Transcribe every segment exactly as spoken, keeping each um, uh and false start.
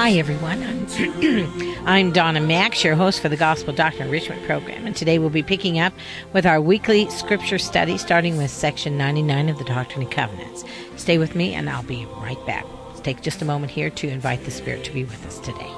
Hi, everyone. I'm, I'm Donna Max, your host for the Gospel Doctrine Enrichment Program, and today we'll be picking up with our weekly scripture study, starting with section ninety-nine of the Doctrine and Covenants. Stay with me, and I'll be right back. Let's take just a moment here to invite the Spirit to be with us today.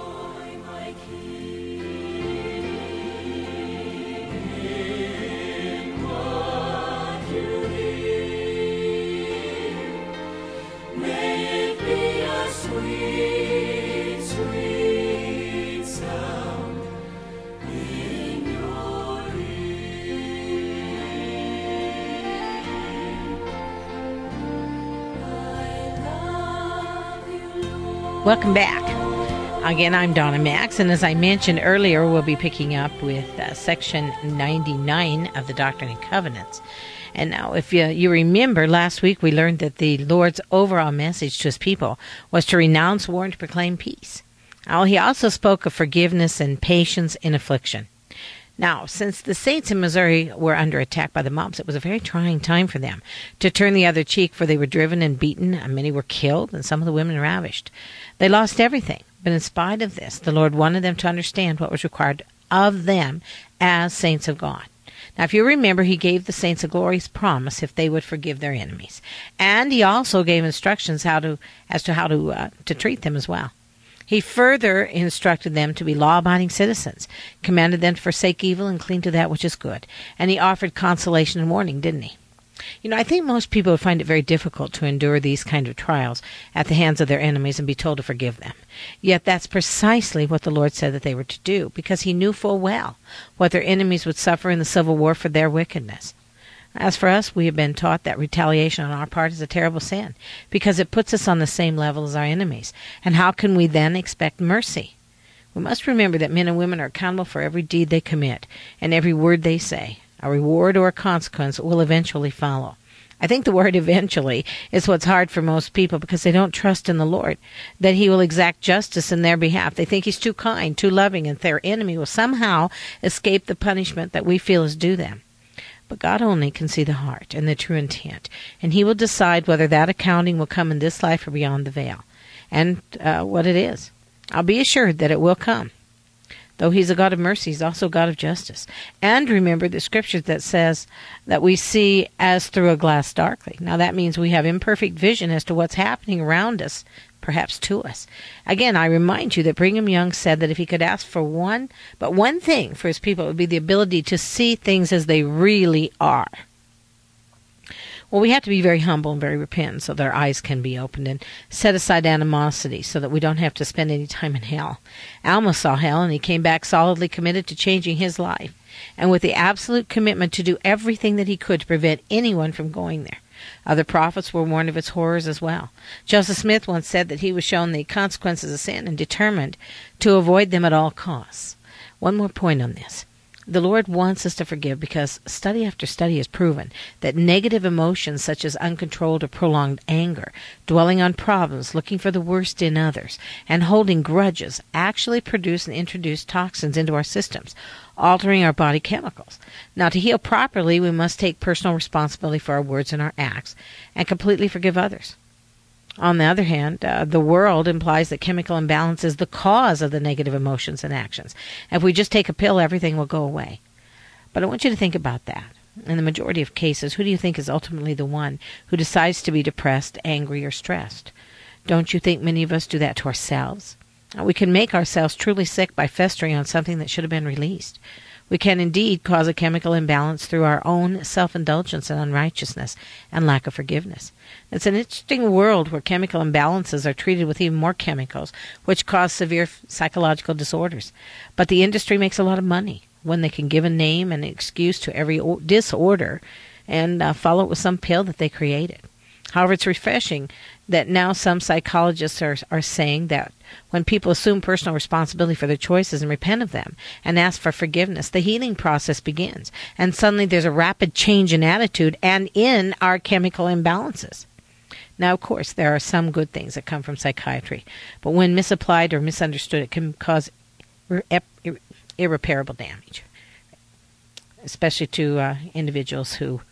Welcome back. Again, I'm Donna Max, and as I mentioned earlier, we'll be picking up with uh, section ninety-nine of the Doctrine and Covenants. And now, if you, you remember, last week we learned that the Lord's overall message to his people was to renounce war and to proclaim peace. Now, he also spoke of forgiveness and patience in affliction. Now, since the saints in Missouri were under attack by the mobs, it was a very trying time for them to turn the other cheek, for they were driven and beaten, and many were killed, and some of the women ravished. They lost everything, but in spite of this, the Lord wanted them to understand what was required of them as saints of God. Now, if you remember, he gave the saints a glorious promise if they would forgive their enemies, and he also gave instructions how to as to how to uh, to treat them as well. He further instructed them to be law-abiding citizens, commanded them to forsake evil and cling to that which is good. And he offered consolation and warning, didn't he? You know, I think most people would find it very difficult to endure these kind of trials at the hands of their enemies and be told to forgive them. Yet that's precisely what the Lord said that they were to do, because he knew full well what their enemies would suffer in the civil war for their wickedness. As for us, we have been taught that retaliation on our part is a terrible sin, because it puts us on the same level as our enemies. And how can we then expect mercy? We must remember that men and women are accountable for every deed they commit and every word they say. A reward or a consequence will eventually follow. I think the word eventually is what's hard for most people, because they don't trust in the Lord, that he will exact justice in their behalf. They think he's too kind, too loving, and their enemy will somehow escape the punishment that we feel is due them. But God only can see the heart and the true intent, and he will decide whether that accounting will come in this life or beyond the veil, and uh, what it is. I'll be assured that it will come. Though he's a God of mercy, he's also a God of justice. And remember the scripture that says that we see as through a glass darkly. Now that means we have imperfect vision as to what's happening around us, perhaps to us. Again, I remind you that Brigham Young said that if he could ask for one, but one thing for his people, it would be the ability to see things as they really are. Well, we have to be very humble and very repentant so that our eyes can be opened, and set aside animosity so that we don't have to spend any time in hell. Alma saw hell, and he came back solidly committed to changing his life, and with the absolute commitment to do everything that he could to prevent anyone from going there. Other prophets were warned of its horrors as well. Joseph Smith once said that he was shown the consequences of sin and determined to avoid them at all costs. One more point on this. The Lord wants us to forgive because study after study has proven that negative emotions such as uncontrolled or prolonged anger, dwelling on problems, looking for the worst in others, and holding grudges actually produce and introduce toxins into our systems, altering our body chemicals. Now, to heal properly, we must take personal responsibility for our words and our acts and completely forgive others. On the other hand, uh, the world implies that chemical imbalance is the cause of the negative emotions and actions. If we just take a pill, everything will go away. But I want you to think about that. In the majority of cases, who do you think is ultimately the one who decides to be depressed, angry, or stressed? Don't you think many of us do that to ourselves? We can make ourselves truly sick by festering on something that should have been released. We can indeed cause a chemical imbalance through our own self-indulgence and unrighteousness and lack of forgiveness. It's an interesting world where chemical imbalances are treated with even more chemicals, which cause severe psychological disorders. But the industry makes a lot of money when they can give a name and an excuse to every disorder and uh, follow it with some pill that they created. However, it's refreshing that now some psychologists are, are saying that when people assume personal responsibility for their choices and repent of them and ask for forgiveness, the healing process begins. And suddenly there's a rapid change in attitude and in our chemical imbalances. Now, of course, there are some good things that come from psychiatry, but when misapplied or misunderstood, it can cause irre- irreparable damage, especially to uh, individuals who...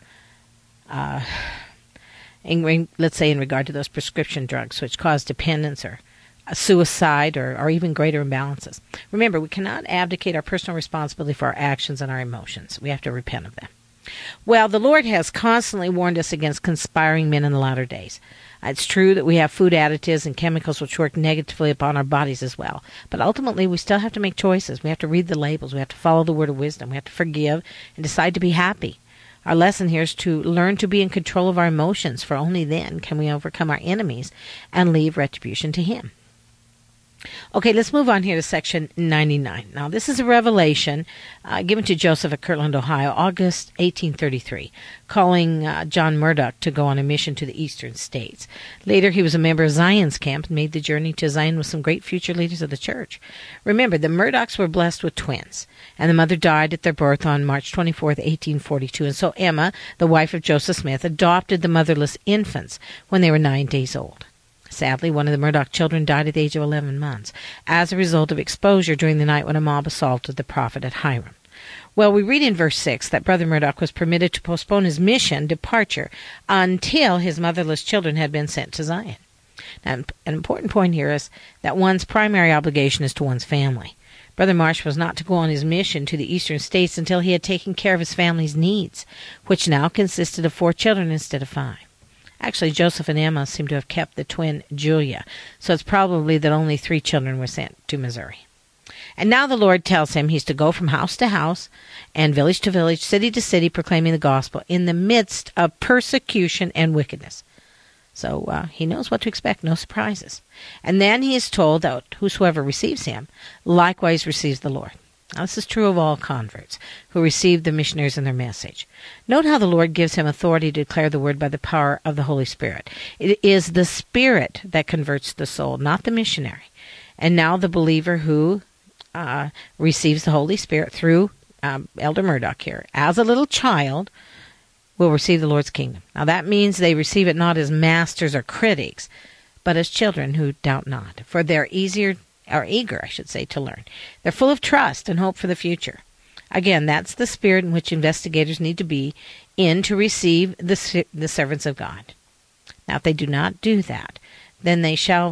Uh, In, let's say in regard to those prescription drugs which cause dependence or suicide, or, or even greater imbalances. Remember, we cannot abdicate our personal responsibility for our actions and our emotions. We have to repent of them. Well, the Lord has constantly warned us against conspiring men in the latter days. It's true that we have food additives and chemicals which work negatively upon our bodies as well. But ultimately, we still have to make choices. We have to read the labels. We have to follow the word of wisdom. We have to forgive and decide to be happy. Our lesson here is to learn to be in control of our emotions, for only then can we overcome our enemies and leave retribution to Him. Okay, let's move on here to section ninety-nine. Now, this is a revelation uh, given to Joseph at Kirtland, Ohio, August eighteen thirty-three, calling uh, John Murdoch to go on a mission to the eastern states. Later, he was a member of Zion's camp and made the journey to Zion with some great future leaders of the church. Remember, the Murdochs were blessed with twins, and the mother died at their birth on March twenty-fourth, eighteen forty-two, and so Emma, the wife of Joseph Smith, adopted the motherless infants when they were nine days old. Sadly, one of the Murdoch children died at the age of eleven months as a result of exposure during the night when a mob assaulted the prophet at Hiram. Well, we read in verse six that Brother Murdoch was permitted to postpone his mission departure until his motherless children had been sent to Zion. Now, an important point here is that one's primary obligation is to one's family. Brother Marsh was not to go on his mission to the eastern states until he had taken care of his family's needs, which now consisted of four children instead of five. Actually, Joseph and Emma seem to have kept the twin Julia, so it's probably that only three children were sent to Missouri. And now the Lord tells him he's to go from house to house and village to village, city to city, proclaiming the gospel in the midst of persecution and wickedness. So uh, he knows what to expect, no surprises. And then he is told that whosoever receives him likewise receives the Lord. Now, this is true of all converts who receive the missionaries and their message. Note how the Lord gives him authority to declare the word by the power of the Holy Spirit. It is the Spirit that converts the soul, not the missionary. And now the believer who uh, receives the Holy Spirit through um, Elder Murdoch here, as a little child, will receive the Lord's kingdom. Now, that means they receive it not as masters or critics, but as children who doubt not, for they're easier are eager, I should say, to learn. They're full of trust and hope for the future. Again, that's the spirit in which investigators need to be in to receive the, the servants of God. Now, if they do not do that, then they shall,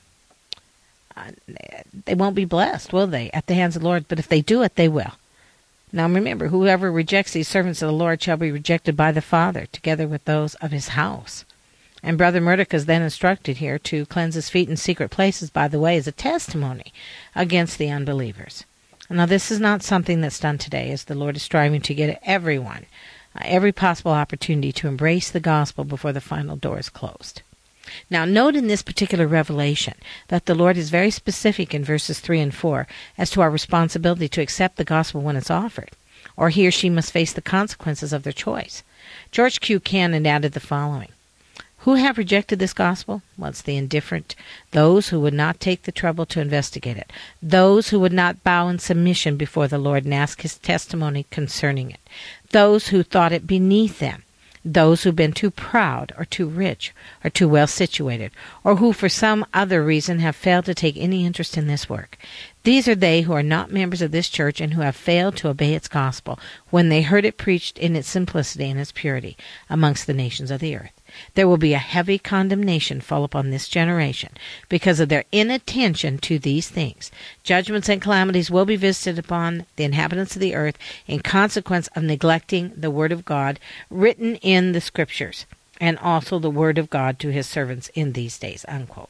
uh, they won't be blessed, will they, at the hands of the Lord? But if they do it, they will. Now, remember, whoever rejects these servants of the Lord shall be rejected by the Father, together with those of his house. And Brother Murdoch is then instructed here to cleanse his feet in secret places, by the way, as a testimony against the unbelievers. Now, this is not something that's done today, as the Lord is striving to get everyone uh, every possible opportunity to embrace the gospel before the final door is closed. Now, note in this particular revelation that the Lord is very specific in verses three and four as to our responsibility to accept the gospel when it's offered, or he or she must face the consequences of their choice. George Q. Cannon added the following: who have rejected this gospel? Well, it's the indifferent, those who would not take the trouble to investigate it, those who would not bow in submission before the Lord and ask his testimony concerning it, those who thought it beneath them, those who've been too proud or too rich or too well situated, or who for some other reason have failed to take any interest in this work. These are they who are not members of this church and who have failed to obey its gospel when they heard it preached in its simplicity and its purity amongst the nations of the earth. There will be a heavy condemnation fall upon this generation because of their inattention to these things. Judgments and calamities will be visited upon the inhabitants of the earth in consequence of neglecting the word of God written in the scriptures, and also the word of God to his servants in these days. Unquote.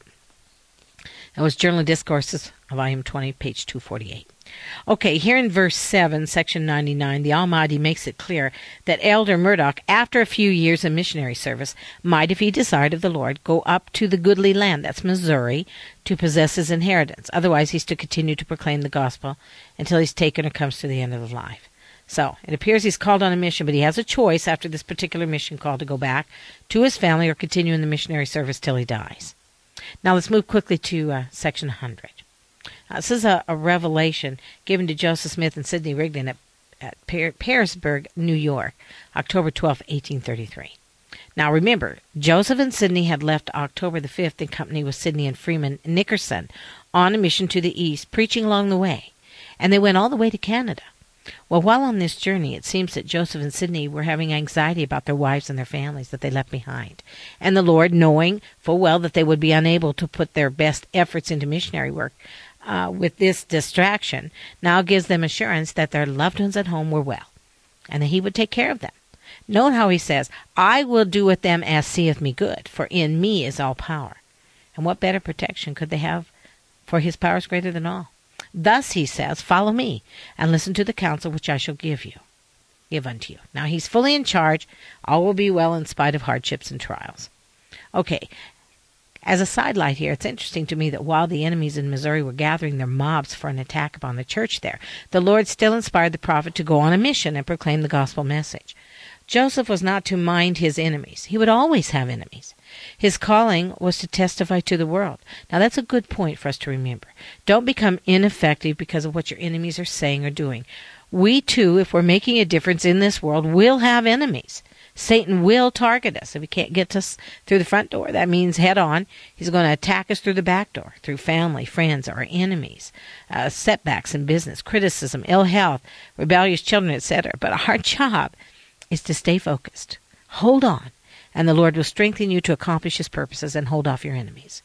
That was Journal of Discourses, volume twenty, page two forty-eight. Okay, here in verse seven, section ninety-nine, the Almighty makes it clear that Elder Murdoch, after a few years of missionary service, might, if he desired of the Lord, go up to the goodly land, that's Missouri, to possess his inheritance. Otherwise, he's to continue to proclaim the gospel until he's taken or comes to the end of his life. So, it appears he's called on a mission, but he has a choice after this particular mission call to go back to his family or continue in the missionary service till he dies. Now, let's move quickly to uh, section one hundred. Uh, this is a, a revelation given to Joseph Smith and Sidney Rigdon at, at Par- Parisburg, New York, October twelfth, eighteen thirty-three. Now remember, Joseph and Sidney had left October the fifth in company with Sidney and Freeman Nickerson on a mission to the east, preaching along the way. And they went all the way to Canada. Well, while on this journey, it seems that Joseph and Sidney were having anxiety about their wives and their families that they left behind. And the Lord, knowing full well that they would be unable to put their best efforts into missionary work uh, with this distraction, now gives them assurance that their loved ones at home were well, and that he would take care of them. Note how he says, I will do with them as seeth me good, for in me is all power. And what better protection could they have? For his power is greater than all. Thus, he says, follow me, and listen to the counsel which I shall give you, give unto you. Now, he's fully in charge. All will be well in spite of hardships and trials. Okay, as a sidelight here, it's interesting to me that while the enemies in Missouri were gathering their mobs for an attack upon the church there, the Lord still inspired the prophet to go on a mission and proclaim the gospel message. Joseph was not to mind his enemies. He would always have enemies. His calling was to testify to the world. Now, that's a good point for us to remember. Don't become ineffective because of what your enemies are saying or doing. We, too, if we're making a difference in this world, will have enemies. Satan will target us. If he can't get to us through the front door, that means head on. He's going to attack us through the back door, through family, friends, or enemies, uh, setbacks in business, criticism, ill health, rebellious children, et cetera. But our job is to stay focused. Hold on, and the Lord will strengthen you to accomplish his purposes and hold off your enemies.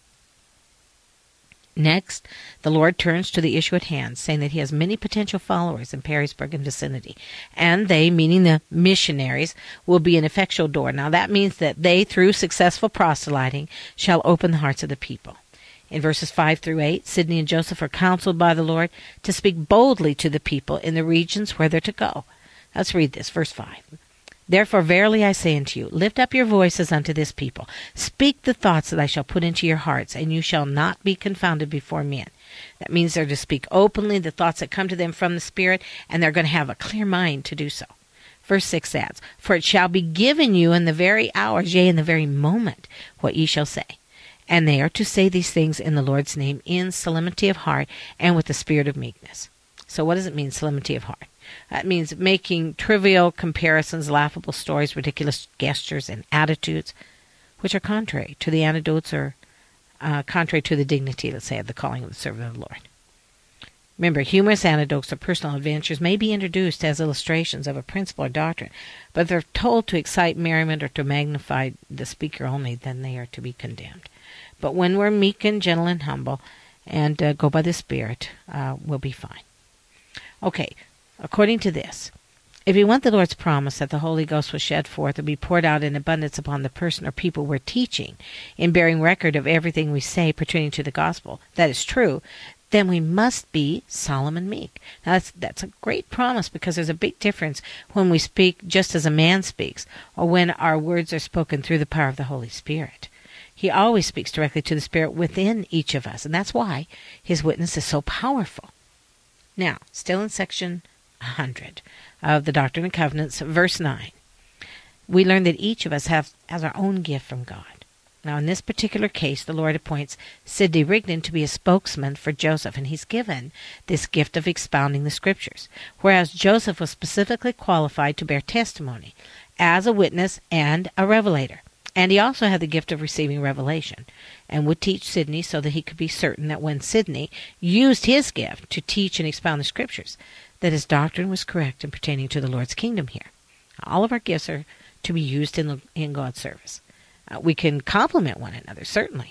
Next, the Lord turns to the issue at hand, saying that he has many potential followers in Perrysburg and vicinity, and they, meaning the missionaries, will be an effectual door. Now, that means that they, through successful proselyting, shall open the hearts of the people. In verses five through eight, Sidney and Joseph are counseled by the Lord to speak boldly to the people in the regions where they're to go. Let's read this, verse five. Therefore, verily I say unto you, lift up your voices unto this people. Speak the thoughts that I shall put into your hearts, and you shall not be confounded before men. That means they're to speak openly the thoughts that come to them from the Spirit, and they're going to have a clear mind to do so. Verse six adds, For it shall be given you in the very hour, yea, in the very moment, what ye shall say. And they are to say these things in the Lord's name, in solemnity of heart, and with the spirit of meekness. So what does it mean, solemnity of heart? That means making trivial comparisons, laughable stories, ridiculous gestures, and attitudes, which are contrary to the antidotes or uh, contrary to the dignity, let's say, of the calling of the servant of the Lord. Remember, humorous anecdotes or personal adventures may be introduced as illustrations of a principle or doctrine, but if they're told to excite merriment or to magnify the speaker only, then they are to be condemned. But when we're meek and gentle and humble and uh, go by the Spirit, uh, we'll be fine. Okay. According to this, if we want the Lord's promise that the Holy Ghost will shed forth and be poured out in abundance upon the person or people we're teaching, in bearing record of everything we say pertaining to the gospel, that is true, then we must be solemn and meek. Now, that's, that's a great promise, because there's a big difference when we speak just as a man speaks, or when our words are spoken through the power of the Holy Spirit. He always speaks directly to the Spirit within each of us, and that's why his witness is so powerful. Now, still in section one hundred of the Doctrine and Covenants, verse nine, we learn that each of us have, has our own gift from God. Now, in this particular case, the Lord appoints Sidney Rigdon to be a spokesman for Joseph, and he's given this gift of expounding the Scriptures, whereas Joseph was specifically qualified to bear testimony as a witness and a revelator. And he also had the gift of receiving revelation, and would teach Sidney so that he could be certain that when Sidney used his gift to teach and expound the Scriptures, that his doctrine was correct in pertaining to the Lord's kingdom here. All of our gifts are to be used in, the, in God's service. Uh, we can complement one another, certainly.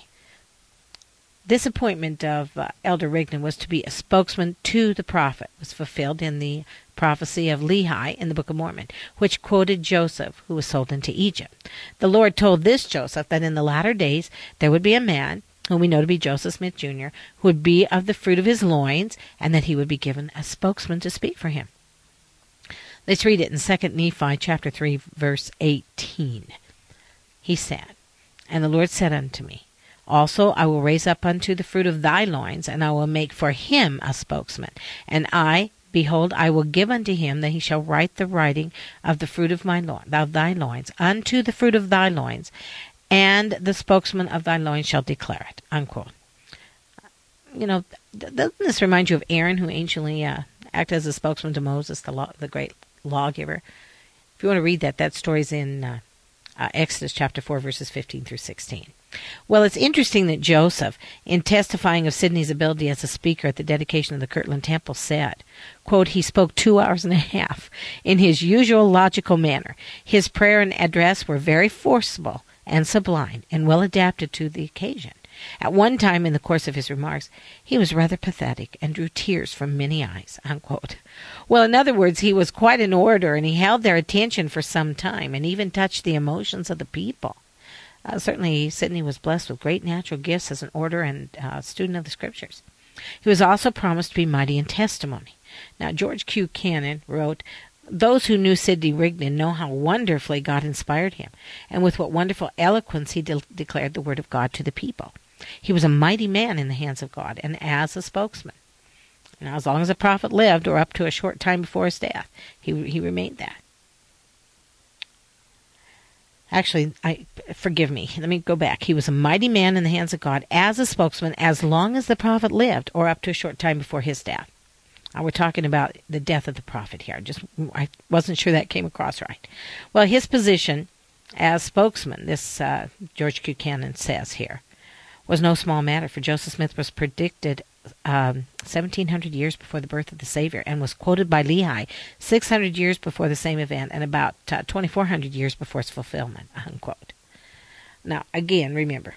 This appointment of uh, Elder Rigdon was to be a spokesman to the prophet. It was fulfilled in the prophecy of Lehi in the Book of Mormon, which quoted Joseph, who was sold into Egypt. The Lord told this Joseph that in the latter days there would be a man, whom we know to be Joseph Smith Junior, who would be of the fruit of his loins, and that he would be given a spokesman to speak for him. Let's read it in Second Nephi chapter three, verse eighteen. He said, And the Lord said unto me, Also I will raise up unto the fruit of thy loins, and I will make for him a spokesman. And I, behold, I will give unto him that he shall write the writing of the fruit of my lo- of thy loins, unto the fruit of thy loins, and the spokesman of thy loins shall declare it. Unquote. You know, doesn't this remind you of Aaron, who anciently uh, acted as a spokesman to Moses, the law, the great lawgiver? If you want to read that, that story's in uh, uh, Exodus chapter four, verses fifteen through sixteen. Well, it's interesting that Joseph, in testifying of Sidney's ability as a speaker at the dedication of the Kirtland Temple, said, quote, he spoke two hours and a half in his usual logical manner. His prayer and address were very forcible and sublime and well adapted to the occasion. At one time in the course of his remarks, he was rather pathetic and drew tears from many eyes, unquote. Well, in other words, he was quite an orator, and he held their attention for some time and even touched the emotions of the people. Uh, certainly, Sidney was blessed with great natural gifts as an orator and uh, student of the Scriptures. He was also promised to be mighty in testimony. Now, George Q. Cannon wrote, those who knew Sidney Rigdon know how wonderfully God inspired him, and with what wonderful eloquence he de- declared the word of God to the people. He was a mighty man in the hands of God, and as a spokesman. Now, as long as the prophet lived, or up to a short time before his death, he he remained that. Actually, I forgive me. Let me go back. He was a mighty man in the hands of God as a spokesman as long as the prophet lived, or up to a short time before his death. Now, we're talking about the death of the prophet here. Just I wasn't sure that came across right. Well, his position as spokesman, this uh, George Q. Cannon says here, was no small matter, for Joseph Smith was predicted um, seventeen hundred years before the birth of the Savior, and was quoted by Lehi six hundred years before the same event, and about uh, twenty-four hundred years before its fulfillment, unquote. Now, again, remember,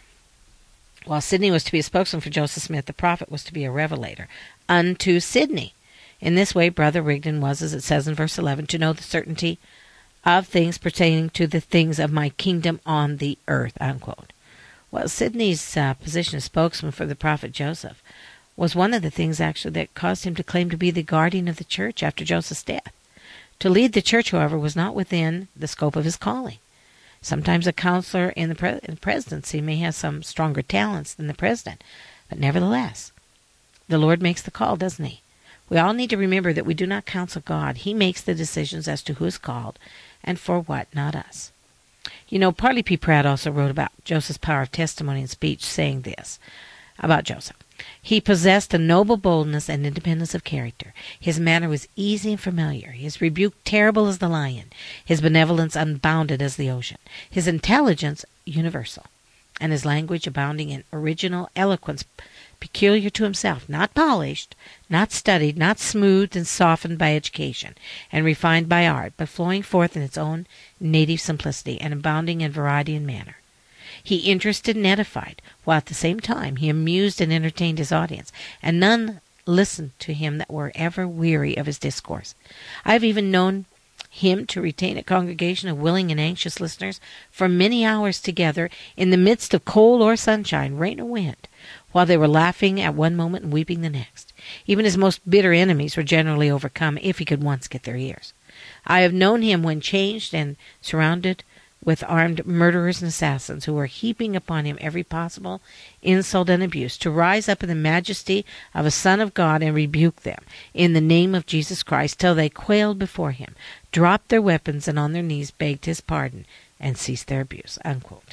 while Sidney was to be a spokesman for Joseph Smith, the prophet was to be a revelator unto Sidney. In this way, Brother Rigdon was, as it says in verse eleven, to know the certainty of things pertaining to the things of my kingdom on the earth, unquote. Well, Sidney's uh, position as spokesman for the prophet Joseph was one of the things, actually, that caused him to claim to be the guardian of the church after Joseph's death. To lead the church, however, was not within the scope of his calling. Sometimes a counselor in the, pre- in the presidency may have some stronger talents than the president, but nevertheless, the Lord makes the call, doesn't he? We all need to remember that we do not counsel God. He makes the decisions as to who is called and for what, not us. You know, Parley P. Pratt also wrote about Joseph's power of testimony and speech, saying this about Joseph. He possessed a noble boldness and independence of character. His manner was easy and familiar. His rebuke terrible as the lion. His benevolence unbounded as the ocean. His intelligence universal. And his language abounding in original eloquence peculiar to himself, not polished, not studied, not smoothed and softened by education, and refined by art, but flowing forth in its own native simplicity, and abounding in variety and manner. He interested and edified, while at the same time he amused and entertained his audience, and none listened to him that were ever weary of his discourse. I have even known him to retain a congregation of willing and anxious listeners for many hours together, in the midst of cold or sunshine, rain or wind, while they were laughing at one moment and weeping the next. Even his most bitter enemies were generally overcome, if he could once get their ears. I have known him when changed and surrounded with armed murderers and assassins who were heaping upon him every possible insult and abuse, to rise up in the majesty of a Son of God and rebuke them in the name of Jesus Christ, till they quailed before him, dropped their weapons, and on their knees begged his pardon and ceased their abuse, unquote.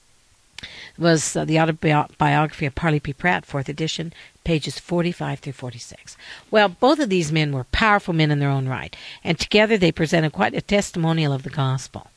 It was uh, the autobiography of Parley P. Pratt, fourth edition, pages forty-five through forty-six. Well, both of these men were powerful men in their own right, and together they presented quite a testimonial of the gospel.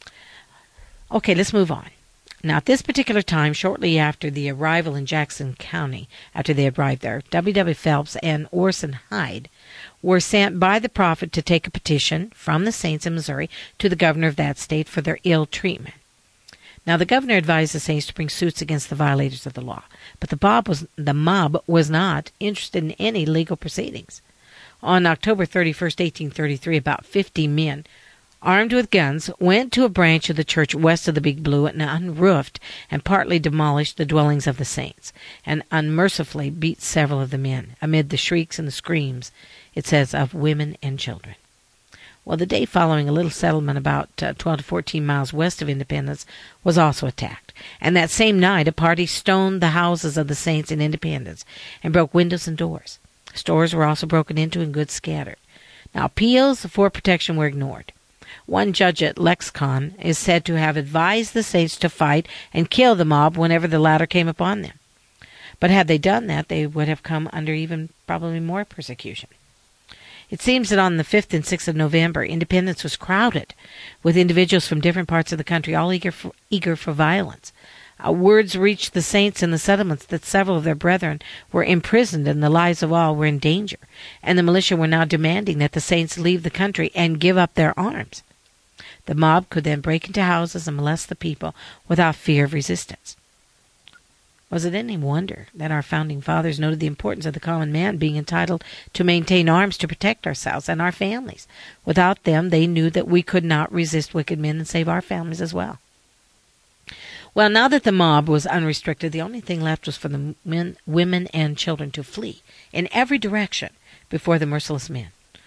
Okay, let's move on. Now, at this particular time, shortly after the arrival in Jackson County, after they had arrived there, W W. Phelps and Orson Hyde were sent by the prophet to take a petition from the saints in Missouri to the governor of that state for their ill treatment. Now, the governor advised the saints to bring suits against the violators of the law, but the mob was, the mob was not interested in any legal proceedings. On October thirty-first, eighteen thirty-three, about fifty men, armed with guns, went to a branch of the church west of the Big Blue and unroofed and partly demolished the dwellings of the saints, and unmercifully beat several of the men, amid the shrieks and the screams, it says, of women and children. Well, the day following, a little settlement about uh, twelve to fourteen miles west of Independence was also attacked, and that same night a party stoned the houses of the saints in Independence and broke windows and doors. Stores were also broken into and goods scattered. Now, appeals for protection were ignored. One judge at Lexicon is said to have advised the saints to fight and kill the mob whenever the latter came upon them. But had they done that, they would have come under even probably more persecution. It seems that on the fifth and sixth of November, Independence was crowded with individuals from different parts of the country, all eager for, eager for violence. Uh, words reached the saints in the settlements that several of their brethren were imprisoned and the lives of all were in danger, and the militia were now demanding that the saints leave the country and give up their arms. The mob could then break into houses and molest the people without fear of resistance. Was it any wonder that our founding fathers noted the importance of the common man being entitled to maintain arms to protect ourselves and our families? Without them, they knew that we could not resist wicked men and save our families as well. Well, now that the mob was unrestricted, the only thing left was for the men, women and children to flee in every direction before the merciless men.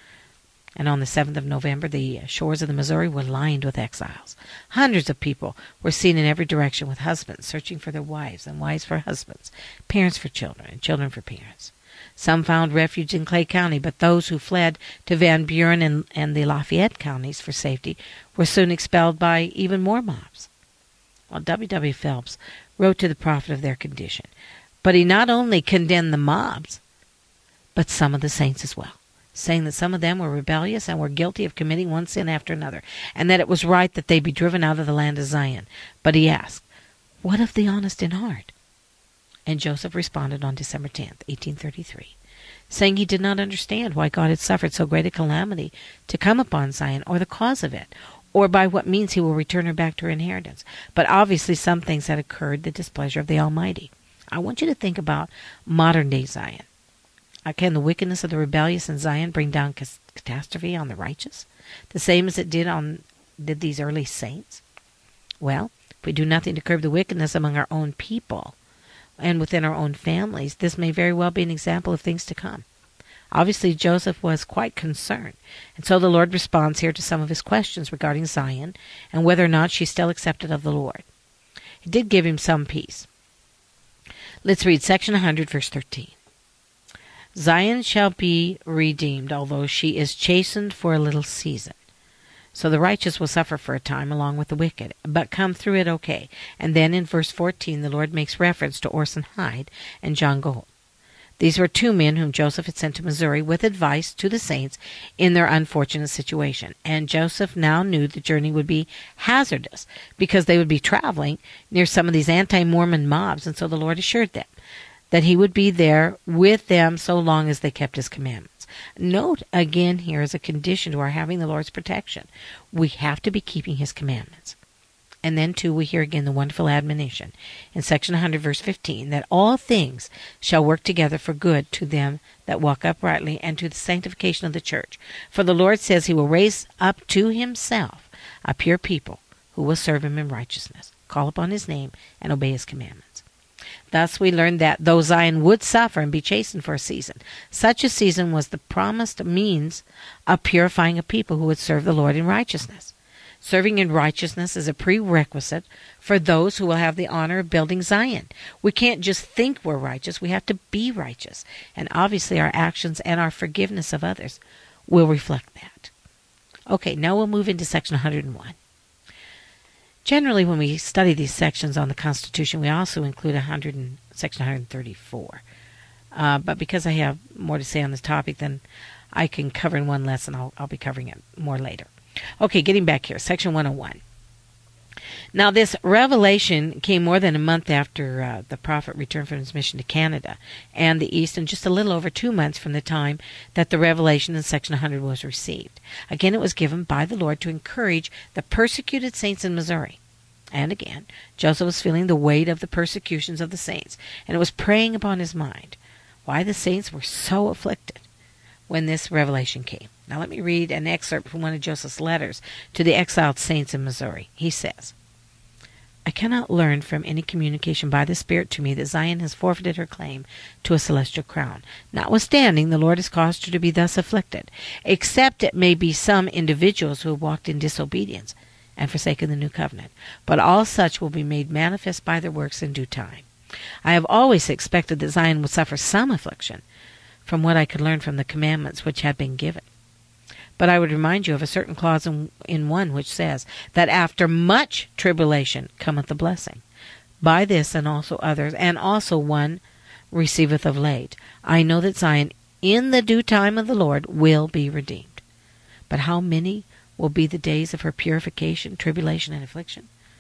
And on the seventh of November, the shores of the Missouri were lined with exiles. Hundreds of people were seen in every direction with husbands searching for their wives, and wives for husbands, parents for children, and children for parents. Some found refuge in Clay County, but those who fled to Van Buren and, and the Lafayette counties for safety were soon expelled by even more mobs. Well, W. W. Phelps wrote to the prophet of their condition, but he not only condemned the mobs, but some of the saints as well, saying that some of them were rebellious and were guilty of committing one sin after another, and that it was right that they be driven out of the land of Zion. But he asked, "What of the honest in heart?" And Joseph responded on December tenth, eighteen thirty-three, saying he did not understand why God had suffered so great a calamity to come upon Zion, or the cause of it, or by what means he will return her back to her inheritance. But obviously some things had occurred, the displeasure of the Almighty. I want you to think about modern-day Zion. Uh, can the wickedness of the rebellious in Zion bring down catastrophe on the righteous, the same as it did on did these early saints? Well, if we do nothing to curb the wickedness among our own people and within our own families, this may very well be an example of things to come. Obviously, Joseph was quite concerned, and so the Lord responds here to some of his questions regarding Zion and whether or not she's still accepted of the Lord. It did give him some peace. Let's read section one hundred, verse thirteen. Zion shall be redeemed, although she is chastened for a little season. So the righteous will suffer for a time along with the wicked, but come through it okay. And then in verse fourteen, the Lord makes reference to Orson Hyde and John Gold. These were two men whom Joseph had sent to Missouri with advice to the saints in their unfortunate situation. And Joseph now knew the journey would be hazardous because they would be traveling near some of these anti-Mormon mobs. And so the Lord assured them that he would be there with them so long as they kept his commandments. Note again here as a condition to our having the Lord's protection, we have to be keeping his commandments. And then, too, we hear again the wonderful admonition in section one hundred, verse fifteen, that all things shall work together for good to them that walk uprightly and to the sanctification of the church. For the Lord says he will raise up to himself a pure people who will serve him in righteousness, call upon his name, and obey his commandments. Thus we learn that though Zion would suffer and be chastened for a season, such a season was the promised means of purifying a people who would serve the Lord in righteousness. Serving in righteousness is a prerequisite for those who will have the honor of building Zion. We can't just think we're righteous, we have to be righteous. And obviously our actions and our forgiveness of others will reflect that. Okay, now we'll move into section one hundred one. Generally, when we study these sections on the Constitution, we also include one hundred and, section one hundred thirty-four. Uh, but because I have more to say on this topic than I can cover in one lesson, I'll, I'll be covering it more later. Okay, getting back here, section one oh one. Now, this revelation came more than a month after uh, the prophet returned from his mission to Canada and the East, and just a little over two months from the time that the revelation in section one hundred was received. Again, it was given by the Lord to encourage the persecuted saints in Missouri. And again, Joseph was feeling the weight of the persecutions of the saints, and it was preying upon his mind why the saints were so afflicted when this revelation came. Now let me read an excerpt from one of Joseph's letters to the exiled saints in Missouri. He says, I cannot learn from any communication by the Spirit to me that Zion has forfeited her claim to a celestial crown. Notwithstanding, the Lord has caused her to be thus afflicted, except it may be some individuals who have walked in disobedience and forsaken the new covenant. But all such will be made manifest by their works in due time. I have always expected that Zion would suffer some affliction from what I could learn from the commandments which had been given. But I would remind you of a certain clause in, in one which says that after much tribulation cometh the blessing. By this and also others, and also one receiveth of late. I know that Zion in the due time of the Lord will be redeemed. But how many will be the days of her purification, tribulation, and affliction?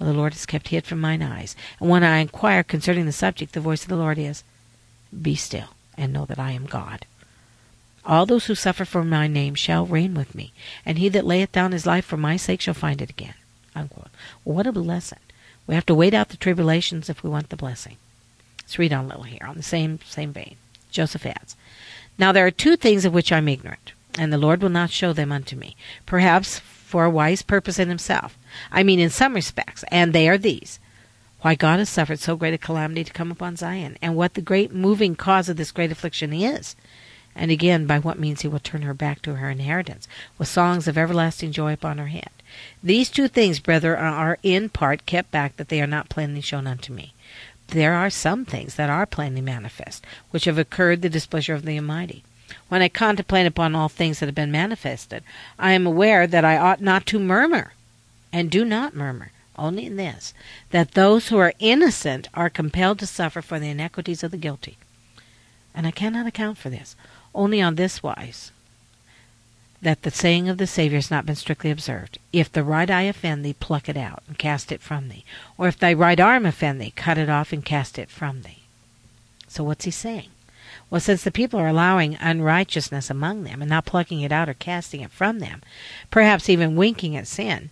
Well, the Lord has kept hid from mine eyes. And when I inquire concerning the subject, the voice of the Lord is, Be still, and know that I am God. All those who suffer for my name shall reign with me, and he that layeth down his life for my sake shall find it again. Unquote. Well, what a blessing. We have to wait out the tribulations if we want the blessing. Let's read on a little here, on the same same vein. Joseph adds, Now there are two things of which I am ignorant, and the Lord will not show them unto me, perhaps for a wise purpose in himself. I mean in some respects, and they are these. Why God has suffered so great a calamity to come upon Zion, and what the great moving cause of this great affliction is, and again by what means he will turn her back to her inheritance, with songs of everlasting joy upon her head. These two things, brethren, are in part kept back, that they are not plainly shown unto me. There are some things that are plainly manifest, which have occurred the displeasure of the Almighty. When I contemplate upon all things that have been manifested, I am aware that I ought not to murmur, and do not murmur, only in this, that those who are innocent are compelled to suffer for the iniquities of the guilty. And I cannot account for this, only on this wise, that the saying of the Savior has not been strictly observed. If the right eye offend thee, pluck it out, and cast it from thee. Or if thy right arm offend thee, cut it off, and cast it from thee. So what's he saying? Well, since the people are allowing unrighteousness among them, and not plucking it out or casting it from them, perhaps even winking at sin,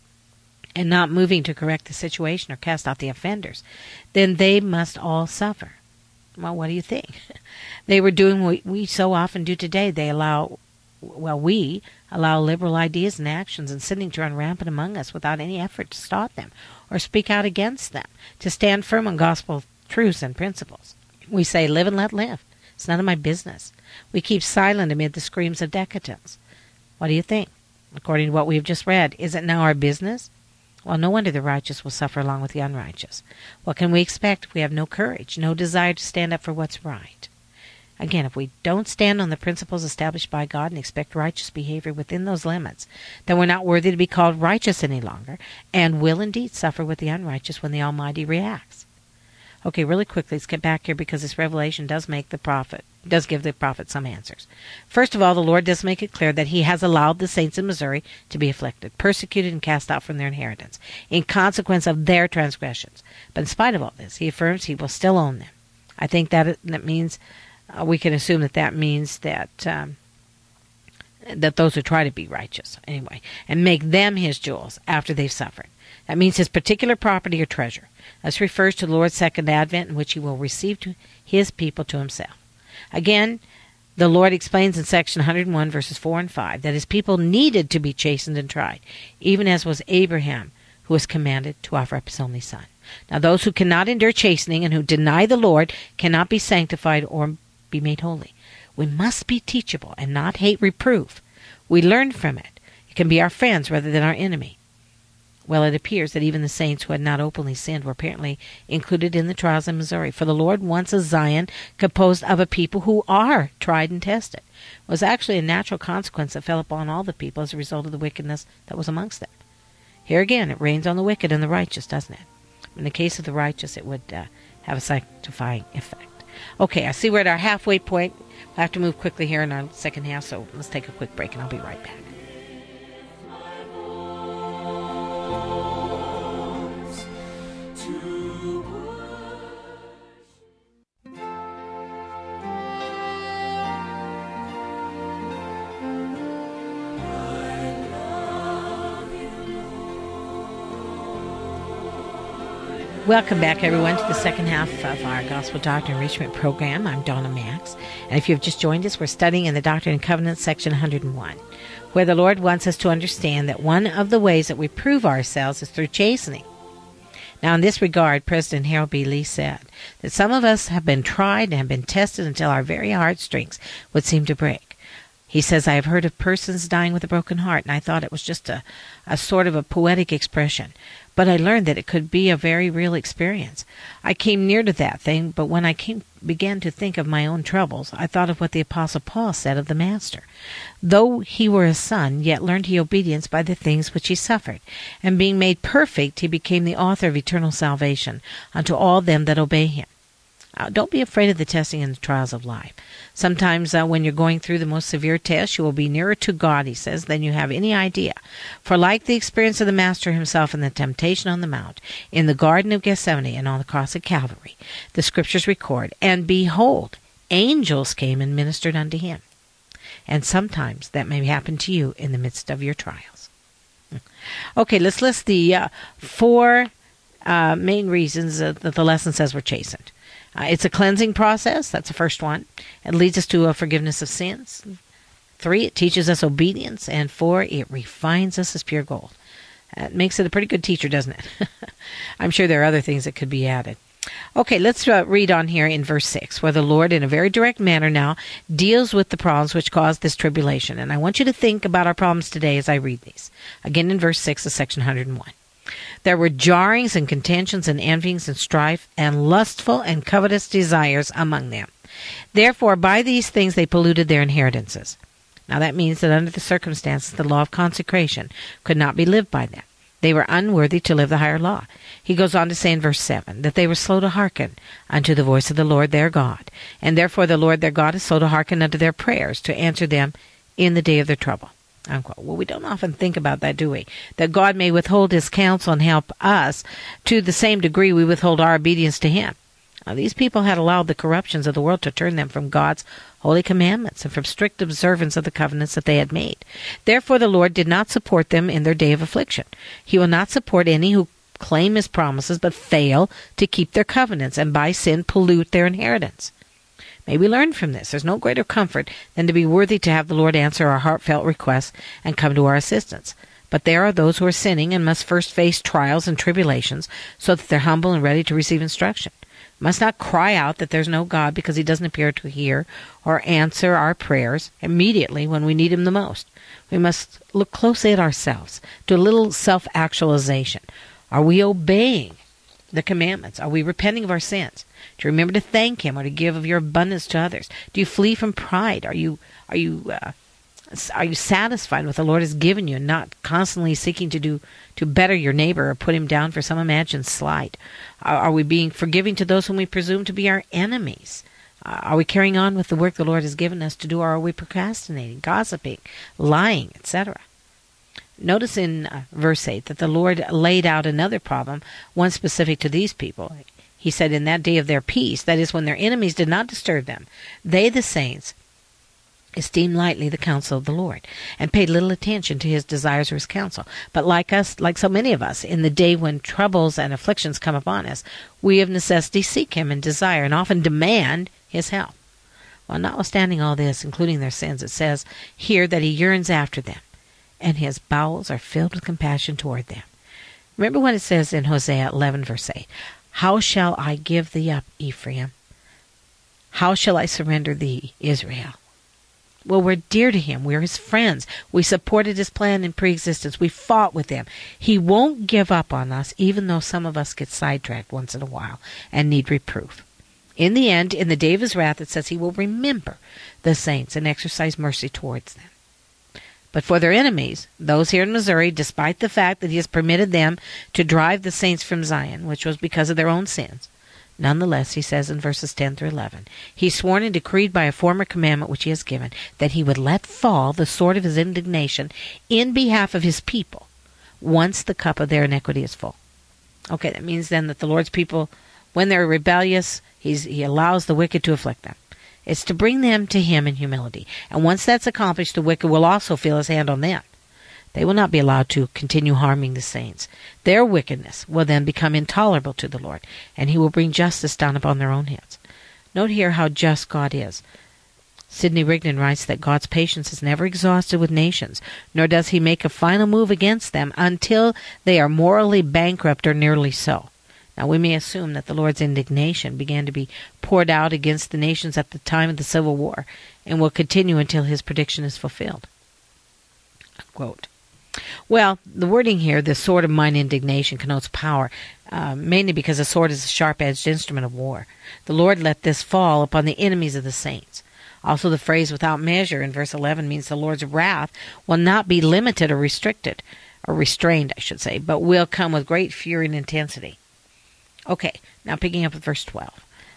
and not moving to correct the situation or cast out the offenders, then they must all suffer. Well, what do you think? They were doing what we so often do today. They allow, well, we allow liberal ideas and actions and sinning to run rampant among us without any effort to stop them or speak out against them, to stand firm on gospel truths and principles. We say, live and let live. It's none of my business. We keep silent amid the screams of decadence. What do you think? According to what we have just read, is it now our business? Well, no wonder the righteous will suffer along with the unrighteous. What can we expect if we have no courage, no desire to stand up for what's right? Again, if we don't stand on the principles established by God and expect righteous behavior within those limits, then we're not worthy to be called righteous any longer, and will indeed suffer with the unrighteous when the Almighty reacts. Okay, really quickly, let's get back here, because this revelation does make the prophet, does give the prophet some answers. First of all, the Lord does make it clear that he has allowed the saints in Missouri to be afflicted, persecuted, and cast out from their inheritance, in consequence of their transgressions. But in spite of all this, he affirms he will still own them. I think that that means, uh, we can assume that that means that um, that those who try to be righteous, anyway, and make them his jewels after they've suffered. That means his particular property or treasure. This refers to the Lord's second advent, in which he will receive to his people to himself. Again, the Lord explains in section one hundred one, verses four and five, that his people needed to be chastened and tried, even as was Abraham, who was commanded to offer up his only son. Now those who cannot endure chastening and who deny the Lord cannot be sanctified or be made holy. We must be teachable and not hate reproof. We learn from it. It can be our friends rather than our enemy. Well, it appears that even the saints who had not openly sinned were apparently included in the trials in Missouri. For the Lord wants a Zion composed of a people who are tried and tested. It was actually a natural consequence that fell upon all the people as a result of the wickedness that was amongst them. Here again, it rains on the wicked and the righteous, doesn't it? In the case of the righteous, it would uh, have a sanctifying effect. Okay, I see we're at our halfway point. We'll have to move quickly here in our second half, so let's take a quick break, and I'll be right back. Welcome back, everyone, to the second half of our Gospel Doctrine Enrichment program. I'm Donna Max, and if you've just joined us, we're studying in the Doctrine and Covenants, section one hundred one, where the Lord wants us to understand that one of the ways that we prove ourselves is through chastening. Now, in this regard, President Harold B. Lee said that some of us have been tried and have been tested until our very heartstrings would seem to break. He says, I have heard of persons dying with a broken heart, and I thought it was just a, a sort of a poetic expression. But I learned that it could be a very real experience. I came near to that thing, but when I came, began to think of my own troubles, I thought of what the Apostle Paul said of the Master. Though he were a son, yet learned he obedience by the things which he suffered. And being made perfect, he became the author of eternal salvation unto all them that obey him. Uh, don't be afraid of the testing and the trials of life. Sometimes uh, when you're going through the most severe test, you will be nearer to God, he says, than you have any idea. For like the experience of the Master himself in the temptation on the mount, in the Garden of Gethsemane, and on the cross of Calvary, the Scriptures record, and behold, angels came and ministered unto him. And sometimes that may happen to you in the midst of your trials. Okay, let's list the uh, four uh, main reasons uh, that the lesson says we're chastened. Uh, it's a cleansing process. That's the first one. It leads us to a forgiveness of sins. Three, it teaches us obedience. And four, it refines us as pure gold. That makes it a pretty good teacher, doesn't it? I'm sure there are other things that could be added. Okay, let's uh, read on here in verse six, where the Lord, in a very direct manner now, deals with the problems which caused this tribulation. And I want you to think about our problems today as I read these. Again, in verse six of section one hundred one. There were jarrings and contentions and envyings and strife and lustful and covetous desires among them. Therefore, by these things they polluted their inheritances. Now that means that under the circumstances, the law of consecration could not be lived by them. They were unworthy to live the higher law. He goes on to say in verse seven, that they were slow to hearken unto the voice of the Lord their God. And therefore the Lord their God is slow to hearken unto their prayers, to answer them in the day of their trouble. Unquote. Well, we don't often think about that, do we? That God may withhold his counsel and help us to the same degree we withhold our obedience to him. Now, these people had allowed the corruptions of the world to turn them from God's holy commandments and from strict observance of the covenants that they had made. Therefore, the Lord did not support them in their day of affliction. He will not support any who claim his promises but fail to keep their covenants and by sin pollute their inheritance. May we learn from this. There's no greater comfort than to be worthy to have the Lord answer our heartfelt requests and come to our assistance. But there are those who are sinning and must first face trials and tribulations so that they're humble and ready to receive instruction. We must not cry out that there's no God because he doesn't appear to hear or answer our prayers immediately when we need him the most. We must look closely at ourselves, do a little self-actualization. Are we obeying the commandments? Are we repenting of our sins? Do you remember to thank him or to give of your abundance to others? Do you flee from pride? Are you are you uh, are you satisfied with what the Lord has given you and not constantly seeking to do to better your neighbor or put him down for some imagined slight? Are, are we being forgiving to those whom we presume to be our enemies? Uh, are we carrying on with the work the Lord has given us to do, or are we procrastinating, gossiping, lying, et cetera? Notice in uh, verse eight that the Lord laid out another problem, one specific to these people. He said, in that day of their peace, that is, when their enemies did not disturb them, they, the saints, esteemed lightly the counsel of the Lord, and paid little attention to his desires or his counsel. But like us, like so many of us, in the day when troubles and afflictions come upon us, we of necessity seek him and desire and often demand his help. Well, notwithstanding all this, including their sins, it says here that he yearns after them, and his bowels are filled with compassion toward them. Remember what it says in Hosea eleven, verse eight. How shall I give thee up, Ephraim? How shall I surrender thee, Israel? Well, we're dear to him. We're his friends. We supported his plan in pre-existence. We fought with him. He won't give up on us, even though some of us get sidetracked once in a while and need reproof. In the end, in the day of his wrath, it says he will remember the saints and exercise mercy towards them. But for their enemies, those here in Missouri, despite the fact that he has permitted them to drive the saints from Zion, which was because of their own sins, nonetheless, he says in verses ten through eleven, he sworn and decreed by a former commandment which he has given, that he would let fall the sword of his indignation in behalf of his people, once the cup of their iniquity is full. Okay, that means then that the Lord's people, when they're rebellious, he's, he allows the wicked to afflict them. It's to bring them to him in humility. And once that's accomplished, the wicked will also feel his hand on them. They will not be allowed to continue harming the saints. Their wickedness will then become intolerable to the Lord, and he will bring justice down upon their own heads. Note here how just God is. Sidney Rigdon writes that God's patience is never exhausted with nations, nor does he make a final move against them until they are morally bankrupt or nearly so. Now, we may assume that the Lord's indignation began to be poured out against the nations at the time of the Civil War and will continue until his prediction is fulfilled. Unquote. Well, the wording here, the sword of mine indignation, connotes power, uh, mainly because a sword is a sharp-edged instrument of war. The Lord let this fall upon the enemies of the saints. Also, the phrase without measure in verse eleven means the Lord's wrath will not be limited or restricted, or restrained, I should say, but will come with great fury and intensity. Okay, now picking up with verse twelve.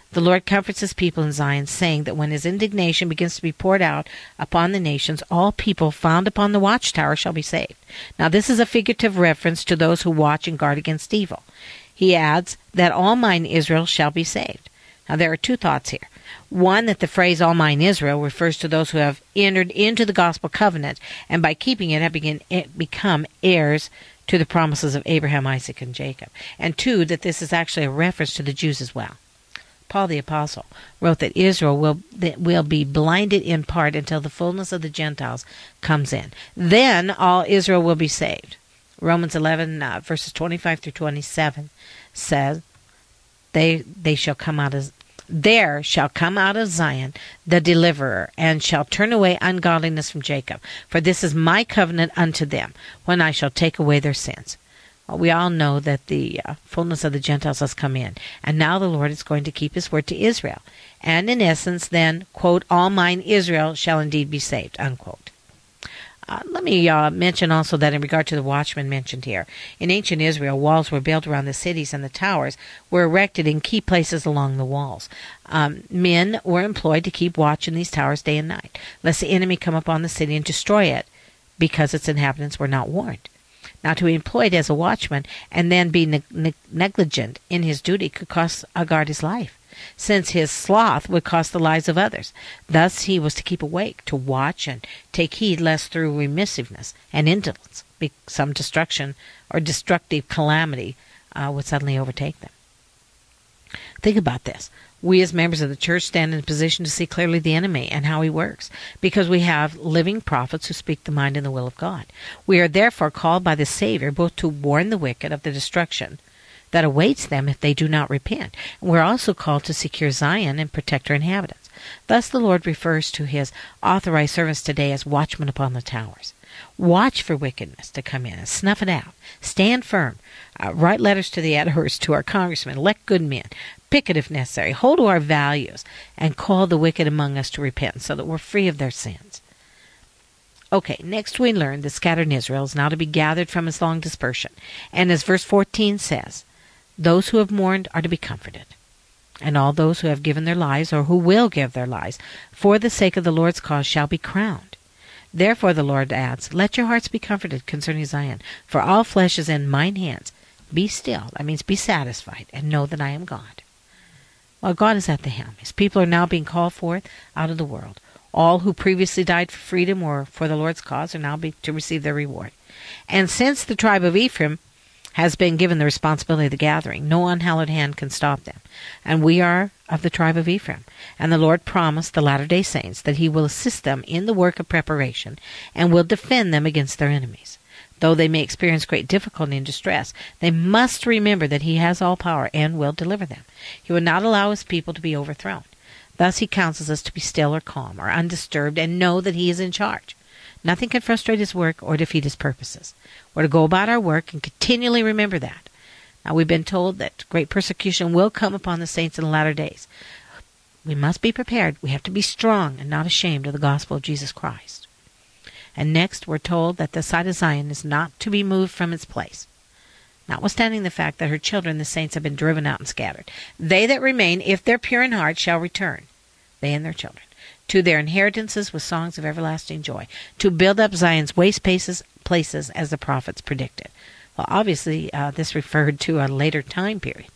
The Lord comforts his people in Zion, saying that when his indignation begins to be poured out upon the nations, all people found upon the watchtower shall be saved. Now this is a figurative reference to those who watch and guard against evil. He adds that all mine Israel shall be saved. Now there are two thoughts here. One, that the phrase all mine Israel refers to those who have entered into the gospel covenant and by keeping it have begin, become heirs to the promises of Abraham, Isaac, and Jacob. And two, that this is actually a reference to the Jews as well. Paul the Apostle wrote that Israel will, that will be blinded in part until the fullness of the Gentiles comes in. Then all Israel will be saved. Romans eleven, uh, verses twenty-five through twenty-seven says, they they shall come out of there shall come out of Zion the deliverer, and shall turn away ungodliness from Jacob. For this is my covenant unto them, when I shall take away their sins. Well, we all know that the uh, fullness of the Gentiles has come in, and now the Lord is going to keep his word to Israel. And in essence, then, quote, all mine Israel shall indeed be saved, unquote. Uh, let me uh, mention also that in regard to the watchmen mentioned here, in ancient Israel, walls were built around the cities, and the towers were erected in key places along the walls. Um, men were employed to keep watch in these towers day and night, lest the enemy come upon the city and destroy it, because its inhabitants were not warned. Now, to be employed as a watchman and then be ne- ne- negligent in his duty could cost a guard his life, since his sloth would cost the lives of others. Thus he was to keep awake, to watch, and take heed lest through remissiveness and indolence be some destruction or destructive calamity uh, would suddenly overtake them. Think about this. We as members of the church stand in a position to see clearly the enemy and how he works, because we have living prophets who speak the mind and the will of God. We are therefore called by the Savior both to warn the wicked of the destruction that awaits them if they do not repent. We're also called to secure Zion and protect her inhabitants. Thus the Lord refers to his authorized servants today as watchmen upon the towers. Watch for wickedness to come in and snuff it out. Stand firm. Uh, write letters to the editors, to our congressmen. Elect good men. Picket if necessary. Hold to our values. And call the wicked among us to repentance so that we're free of their sins. Okay, next we learn that scattered Israel is now to be gathered from its long dispersion. And as verse fourteen says, those who have mourned are to be comforted. And all those who have given their lives, or who will give their lives, for the sake of the Lord's cause shall be crowned. Therefore the Lord adds, let your hearts be comforted concerning Zion, for all flesh is in mine hands. Be still, that means be satisfied, and know that I am God. Well, God is at the helm. His people are now being called forth out of the world. All who previously died for freedom or for the Lord's cause are now be, to receive their reward. And since the tribe of Ephraim has been given the responsibility of the gathering, no unhallowed hand can stop them. And we are of the tribe of Ephraim. And the Lord promised the Latter-day Saints that he will assist them in the work of preparation and will defend them against their enemies. Though they may experience great difficulty and distress, they must remember that he has all power and will deliver them. He will not allow his people to be overthrown. Thus he counsels us to be still or calm or undisturbed and know that he is in charge. Nothing can frustrate his work or defeat his purposes. We're to go about our work and continually remember that. Now, we've been told that great persecution will come upon the saints in the latter days. We must be prepared. We have to be strong and not ashamed of the gospel of Jesus Christ. And next, we're told that the sight of Zion is not to be moved from its place, notwithstanding the fact that her children, the saints, have been driven out and scattered. They that remain, if they're pure in heart, shall return, they and their children, to their inheritances with songs of everlasting joy, to build up Zion's waste places, places as the prophets predicted. Well, obviously, uh, this referred to a later time period.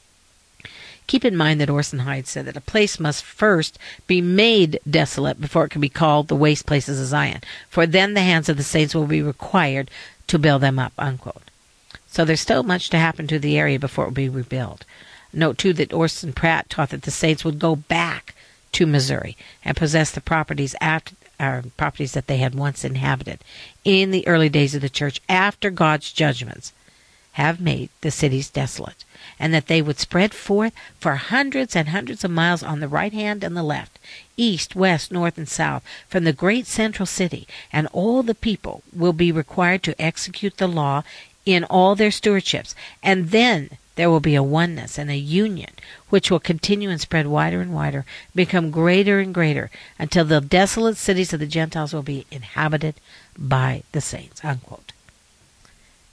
Keep in mind that Orson Hyde said that a place must first be made desolate before it can be called the waste places of Zion, for then the hands of the saints will be required to build them up, unquote. So there's still much to happen to the area before it will be rebuilt. Note, too, that Orson Pratt taught that the saints would go back to Missouri and possess the properties after uh, properties that they had once inhabited in the early days of the church after God's judgments have made the cities desolate, and that they would spread forth for hundreds and hundreds of miles on the right hand and the left, east, west, north, and south, from the great central city, and all the people will be required to execute the law in all their stewardships, and then there will be a oneness and a union which will continue and spread wider and wider, become greater and greater, until the desolate cities of the Gentiles will be inhabited by the saints, unquote.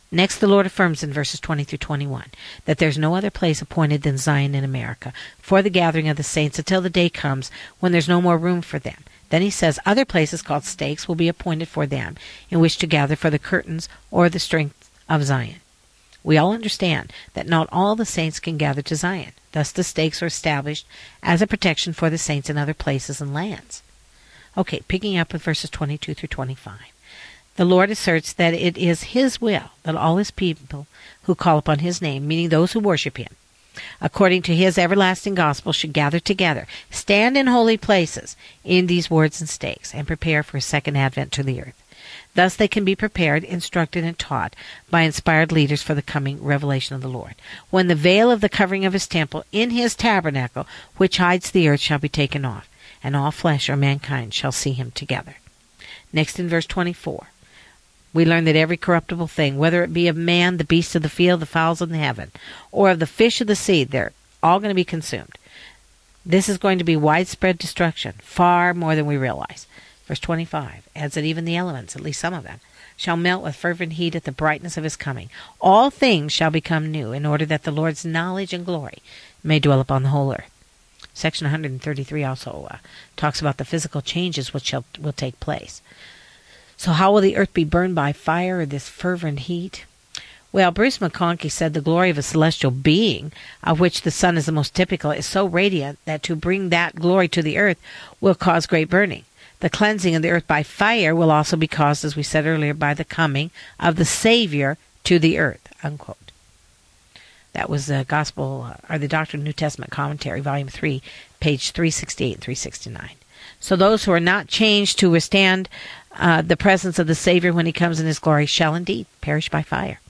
Next, the Lord affirms in verses twenty through twenty-one that there's no other place appointed than Zion in America for the gathering of the saints until the day comes when there's no more room for them. Then he says other places called stakes will be appointed for them in which to gather for the curtains or the strength of Zion. We all understand that not all the saints can gather to Zion. Thus the stakes are established as a protection for the saints in other places and lands. Okay, picking up with verses twenty-two through twenty-five. The Lord asserts that it is His will that all His people who call upon His name, meaning those who worship Him, according to His everlasting gospel, should gather together, stand in holy places in these wards and stakes, and prepare for His second advent to the earth. Thus they can be prepared, instructed, and taught by inspired leaders for the coming revelation of the Lord, when the veil of the covering of His temple in His tabernacle, which hides the earth, shall be taken off, and all flesh or mankind shall see Him together. Next, in verse twenty-four, we learn that every corruptible thing, whether it be of man, the beasts of the field, the fowls of the heaven, or of the fish of the sea, they're all going to be consumed. This is going to be widespread destruction, far more than we realize. Verse twenty-five adds that even the elements, at least some of them, shall melt with fervent heat at the brightness of His coming. All things shall become new, in order that the Lord's knowledge and glory may dwell upon the whole earth. Section one hundred thirty-three also uh, talks about the physical changes which shall, will take place. So how will the earth be burned by fire or this fervent heat? Well, Bruce McConkie said the glory of a celestial being, of which the sun is the most typical, is so radiant that to bring that glory to the earth will cause great burning. The cleansing of the earth by fire will also be caused, as we said earlier, by the coming of the Savior to the earth, unquote. That was the Gospel, or the Doctrine of New Testament Commentary, Volume three, page three sixty-eight and three sixty-nine. So those who are not changed to withstand uh, the presence of the Savior when He comes in His glory shall indeed perish by fire.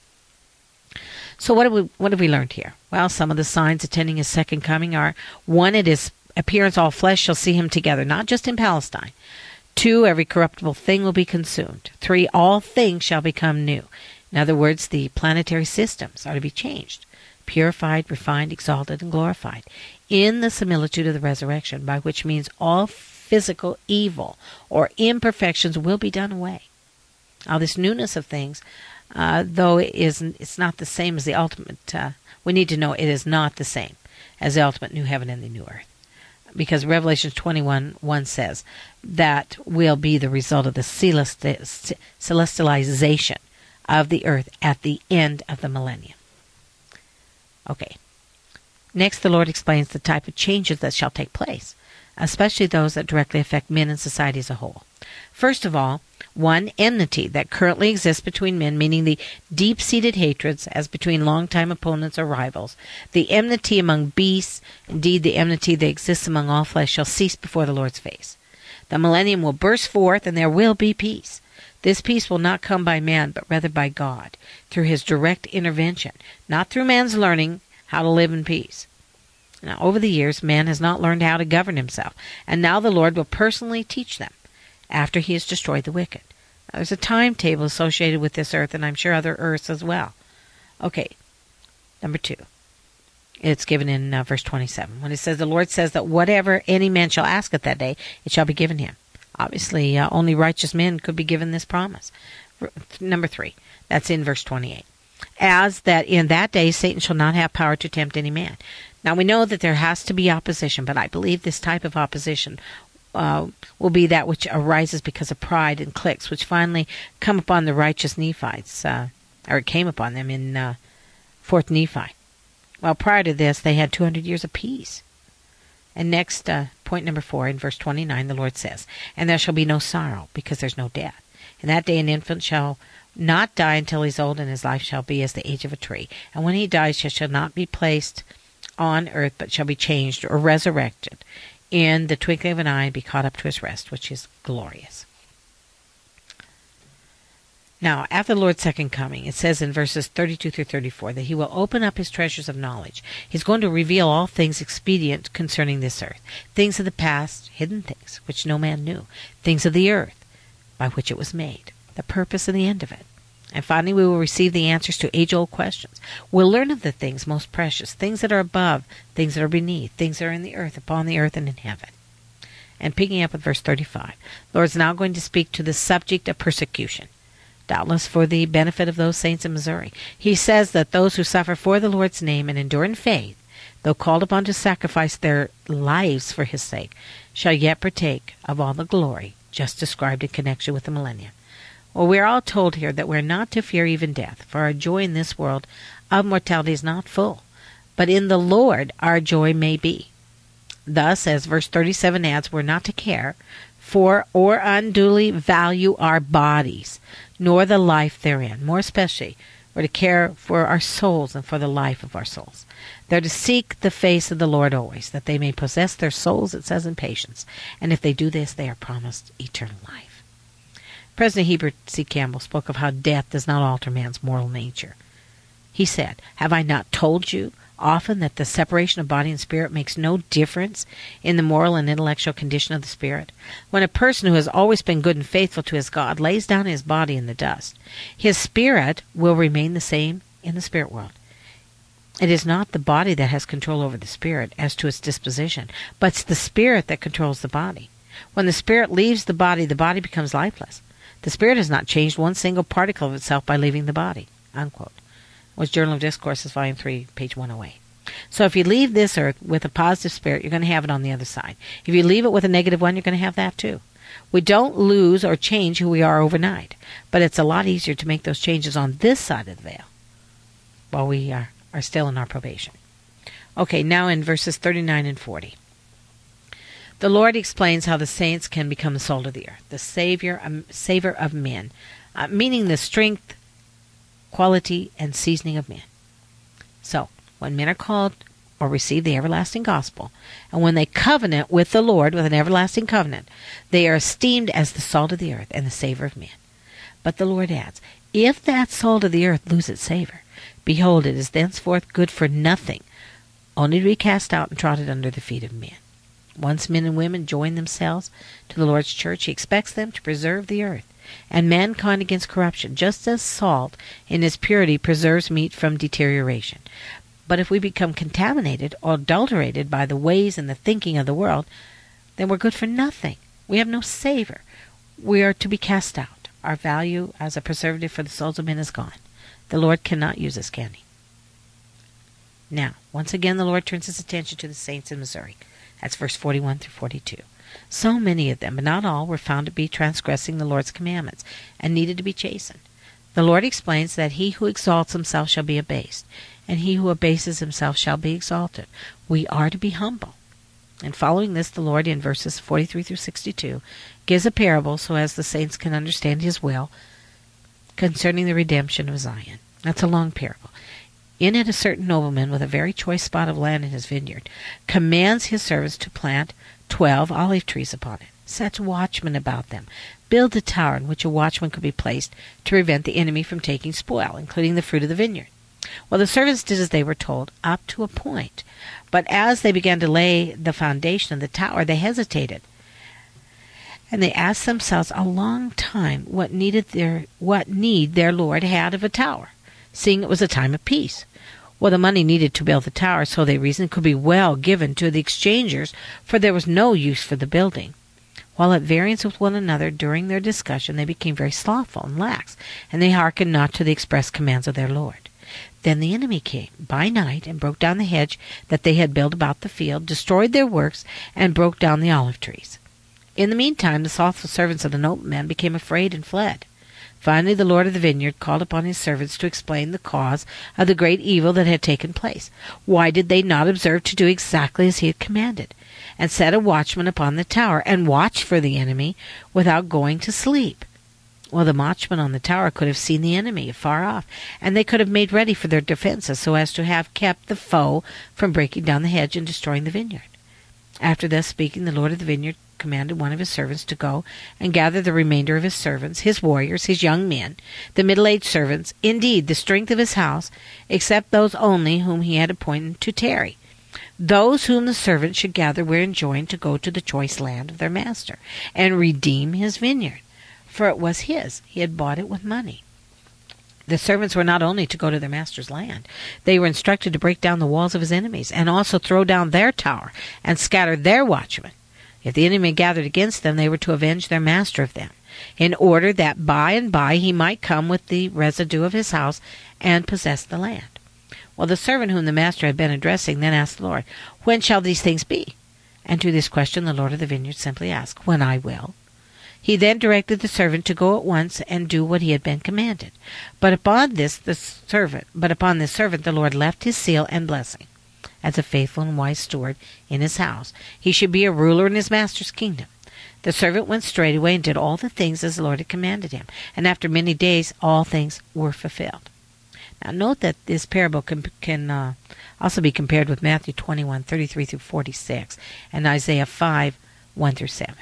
So what have we what have we learned here? Well, some of the signs attending His second coming are: one, at His appearance all flesh shall see Him together, not just in Palestine. Two, every corruptible thing will be consumed. Three, all things shall become new. In other words, the planetary systems are to be changed, purified, refined, exalted, and glorified, in the similitude of the resurrection, by which means all physical evil or imperfections will be done away. Now, this newness of things, uh, though it isn't, it's not the same as the ultimate, uh, we need to know it is not the same as the ultimate new heaven and the new earth. Because Revelation twenty-one one says that will be the result of the celesti- celestialization of the earth at the end of the millennium. Okay. Next, the Lord explains the type of changes that shall take place, especially those that directly affect men and society as a whole. First of all, one, enmity that currently exists between men, meaning the deep-seated hatreds as between long-time opponents or rivals. The enmity among beasts, indeed the enmity that exists among all flesh, shall cease before the Lord's face. The millennium will burst forth, and there will be peace. This peace will not come by man, but rather by God, through His direct intervention, not through man's learning how to live in peace. Now, over the years, man has not learned how to govern himself, and now the Lord will personally teach them after He has destroyed the wicked. Now, there's a timetable associated with this earth, and I'm sure other earths as well. Okay, number two. It's given in uh, verse twenty-seven, when it says, the Lord says that whatever any man shall ask at that day, it shall be given him. Obviously, uh, only righteous men could be given this promise. R- number three, that's in verse twenty-eight. As that in that day Satan shall not have power to tempt any man. Now, we know that there has to be opposition, but I believe this type of opposition uh, will be that which arises because of pride and cliques, which finally come upon the righteous Nephites, uh, or it came upon them in uh, fourth Nephi. Well, prior to this, they had two hundred years of peace. And next, uh, point number four, in verse twenty-nine, the Lord says, and there shall be no sorrow, because there's no death. In that day an infant shall not die until he's old, and his life shall be as the age of a tree. And when he dies, he shall not be placed on earth, but shall be changed or resurrected in the twinkling of an eye and be caught up to his rest, which is glorious. Now, after the Lord's second coming, it says in verses thirty-two through thirty-four that He will open up His treasures of knowledge. He's going to reveal all things expedient concerning this earth, things of the past, hidden things, which no man knew, things of the earth, by which it was made, the purpose and the end of it. And finally, we will receive the answers to age-old questions. We'll learn of the things most precious, things that are above, things that are beneath, things that are in the earth, upon the earth, and in heaven. And picking up with verse thirty-five, the Lord's now going to speak to the subject of persecution. doubtless for the benefit of those saints in Missouri. He says that those who suffer for the Lord's name and endure in faith, though called upon to sacrifice their lives for his sake, shall yet partake of all the glory just described in connection with the millennium. Well, we are all told here that we're not to fear even death, for our joy in this world of mortality is not full, but in the Lord our joy may be. Thus, as verse thirty-seven adds, we're not to care for or unduly value our bodies, nor the life therein. More especially, we're to care for our souls and for the life of our souls. They're to seek the face of the Lord always, that they may possess their souls, it says, in patience. And if they do this, they are promised eternal life. President Heber C. Campbell spoke of how death does not alter man's moral nature. He said, "Have I not told you often that the separation of body and spirit makes no difference in the moral and intellectual condition of the spirit? When a person who has always been good and faithful to his God lays down his body in the dust, his spirit will remain the same in the spirit world. It is not the body that has control over the spirit as to its disposition, but it's the spirit that controls the body. When the spirit leaves the body, the body becomes lifeless. The spirit has not changed one single particle of itself by leaving the body." Unquote. Was Journal of Discourses, Volume three, page one oh eight. So if you leave this earth with a positive spirit, you're going to have it on the other side. If you leave it with a negative one, you're going to have that too. We don't lose or change who we are overnight, but it's a lot easier to make those changes on this side of the veil while we are, are still in our probation. Okay, now in verses thirty-nine and forty. The Lord explains how the saints can become the salt of the earth, the savior, um, savor of men, uh, meaning the strength, quality, and seasoning of men. So, when men are called or receive the everlasting gospel, and when they covenant with the Lord with an everlasting covenant, they are esteemed as the salt of the earth and the savor of men. But the Lord adds, if that salt of the earth lose its savor, behold, it is thenceforth good for nothing, only to be cast out and trodden under the feet of men. Once men and women join themselves to the Lord's church, he expects them to preserve the earth and mankind against corruption, just as salt in its purity preserves meat from deterioration. But if we become contaminated or adulterated by the ways and the thinking of the world, then we're good for nothing. We have no savor. We are to be cast out. Our value as a preservative for the souls of men is gone. The Lord cannot use us, can he? Now, once again, the Lord turns his attention to the saints in Missouri. That's verse forty-one through forty-two. So many of them, but not all, were found to be transgressing the Lord's commandments and needed to be chastened. The Lord explains that he who exalts himself shall be abased, and he who abases himself shall be exalted. We are to be humble. And following this, the Lord, in verses forty-three through sixty-two, gives a parable so as the saints can understand his will concerning the redemption of Zion. That's a long parable. In it, a certain nobleman with a very choice spot of land in his vineyard commands his servants to plant twelve olive trees upon it, sets watchmen about them, build a tower in which a watchman could be placed to prevent the enemy from taking spoil, including the fruit of the vineyard. Well, the servants did as they were told, up to a point. But as they began to lay the foundation of the tower, they hesitated. And they asked themselves a long time what needed their what need their Lord had of a tower, seeing it was a time of peace. Well, the money needed to build the tower, so they reasoned, could be well given to the exchangers, for there was no use for the building. While at variance with one another during their discussion, they became very slothful and lax, and they hearkened not to the express commands of their Lord. Then the enemy came by night and broke down the hedge that they had built about the field, destroyed their works, and broke down the olive trees. In the meantime, the slothful servants of the nobleman became afraid and fled. Finally, the Lord of the vineyard called upon his servants to explain the cause of the great evil that had taken place. Why did they not observe to do exactly as he had commanded, and set a watchman upon the tower, and watch for the enemy without going to sleep? Well, the watchman on the tower could have seen the enemy afar off, and they could have made ready for their defenses so as to have kept the foe from breaking down the hedge and destroying the vineyard. After thus speaking, the Lord of the vineyard commanded one of his servants to go and gather the remainder of his servants, his warriors, his young men, the middle-aged servants, indeed the strength of his house, except those only whom he had appointed to tarry. Those whom the servants should gather were enjoined to go to the choice land of their master and redeem his vineyard, for it was his. He had bought it with money. The servants were not only to go to their master's land, they were instructed to break down the walls of his enemies and also throw down their tower and scatter their watchmen. If the enemy gathered against them, they were to avenge their master of them. in order that by and by he might come with the residue of his house and possess the land. Well, the servant whom the master had been addressing then asked the Lord, When shall these things be? And to this question the Lord of the vineyard simply asked, When I will. He then directed the servant to go at once and do what he had been commanded. But upon this the servant, but upon this servant the Lord left his seal and blessing. As a faithful and wise steward in his house, he should be a ruler in his master's kingdom. The servant went straightway and did all the things as the Lord had commanded him, and after many days all things were fulfilled. Now note that this parable can, can uh, also be compared with Matthew twenty-one, thirty-three through forty-six, and Isaiah five, one through seven.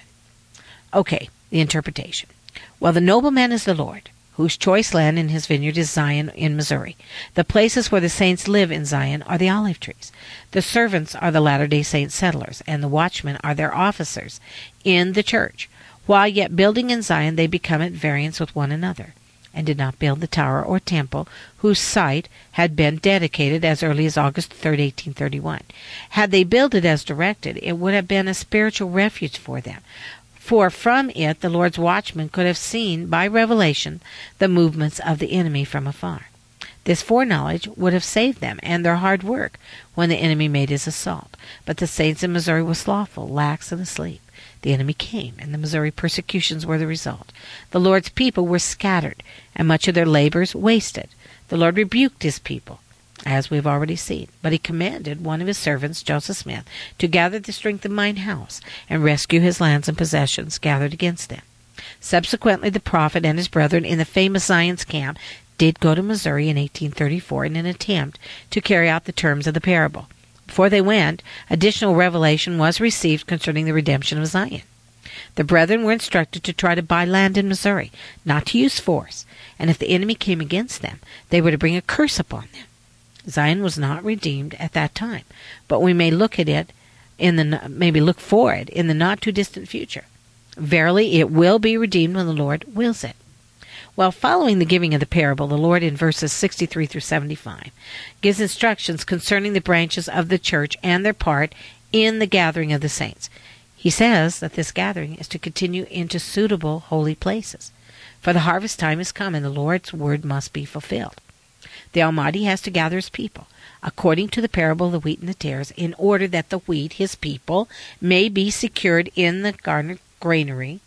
Okay, the interpretation. Well, the nobleman is the Lord, whose choice land in his vineyard is Zion in Missouri. The places where the saints live in Zion are the olive trees. The servants are the Latter-day Saint settlers, and the watchmen are their officers in the church. While yet building in Zion, they become at variance with one another, and did not build the tower or temple whose site had been dedicated as early as August third, eighteen thirty-one. Had they built it as directed, it would have been a spiritual refuge for them, for from it the Lord's watchmen could have seen by revelation the movements of the enemy from afar. This foreknowledge would have saved them and their hard work when the enemy made his assault. But the saints in Missouri were slothful, lax, and asleep. The enemy came, and the Missouri persecutions were the result. The Lord's people were scattered, and much of their labors wasted. The Lord rebuked his people, as we've already seen, but he commanded one of his servants, Joseph Smith, to gather the strength of mine house and rescue his lands and possessions gathered against them. Subsequently, the prophet and his brethren in the famous Zion's camp did go to Missouri in eighteen thirty-four in an attempt to carry out the terms of the parable. Before they went, additional revelation was received concerning the redemption of Zion. The brethren were instructed to try to buy land in Missouri, not to use force, and if the enemy came against them, they were to bring a curse upon them. Zion was not redeemed at that time, but we may look at it in the maybe look for it in the not too distant future. Verily, it will be redeemed when the Lord wills it. Well, following the giving of the parable, the Lord in verses sixty-three through seventy-five gives instructions concerning the branches of the church and their part in the gathering of the saints. He says that this gathering is to continue into suitable holy places, for the harvest time is come and the Lord's word must be fulfilled. The Almighty has to gather his people, according to the parable of the wheat and the tares, in order that the wheat, his people, may be secured in the garnered granary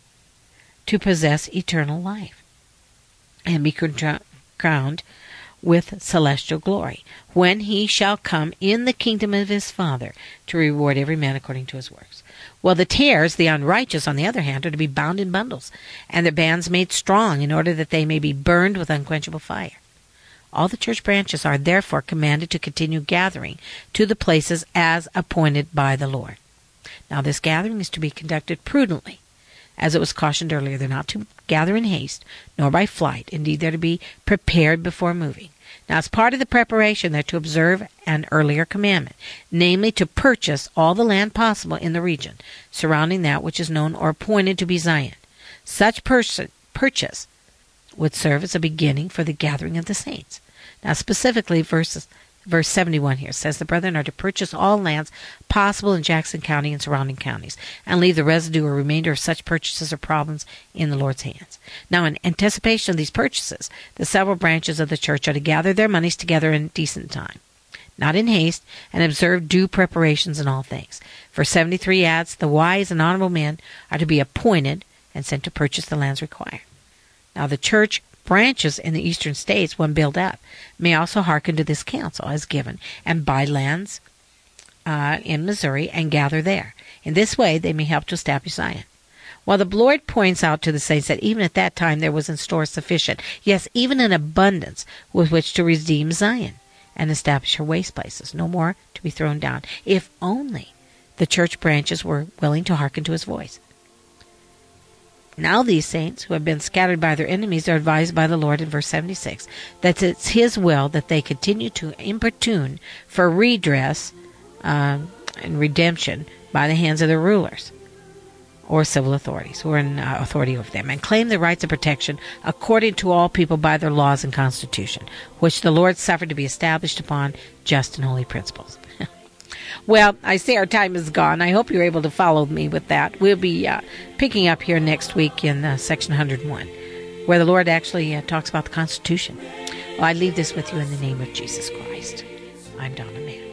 to possess eternal life and be crowned with celestial glory, when he shall come in the kingdom of his Father to reward every man according to his works. Well, the tares, the unrighteous, on the other hand, are to be bound in bundles, and their bands made strong, in order that they may be burned with unquenchable fire. All the church branches are therefore commanded to continue gathering to the places as appointed by the Lord. Now, this gathering is to be conducted prudently. As it was cautioned earlier, they're not to gather in haste, nor by flight. Indeed, they're to be prepared before moving. Now, as part of the preparation, they're to observe an earlier commandment, namely to purchase all the land possible in the region surrounding that which is known or appointed to be Zion. Such person, purchase would serve as a beginning for the gathering of the saints. Now, specifically, verses, verse seventy-one here says the brethren are to purchase all lands possible in Jackson County and surrounding counties, and leave the residue or remainder of such purchases or problems in the Lord's hands. Now, in anticipation of these purchases, the several branches of the church are to gather their monies together in decent time, not in haste, and observe due preparations in all things. Verse seventy-three adds, the wise and honorable men are to be appointed and sent to purchase the lands required. Now, the church branches in the eastern states, when built up, may also hearken to this counsel as given, and buy lands uh, in Missouri and gather there. In this way, they may help to establish Zion. While the Lord points out to the saints that even at that time there was in store sufficient, yes, even an abundance with which to redeem Zion and establish her waste places, no more to be thrown down, if only the church branches were willing to hearken to his voice. Now these saints, who have been scattered by their enemies, are advised by the Lord in verse seventy-six that it's his will that they continue to importune for redress uh, and redemption by the hands of their rulers or civil authorities who are in uh, authority over them, and claim the rights of protection according to all people by their laws and constitution, which the Lord suffered to be established upon just and holy principles. Well, I see our time is gone. I hope you're able to follow me with that. We'll be uh, picking up here next week in uh, section one oh one, where the Lord actually uh, talks about the Constitution. Well, I leave this with you in the name of Jesus Christ. I'm Donna Mann.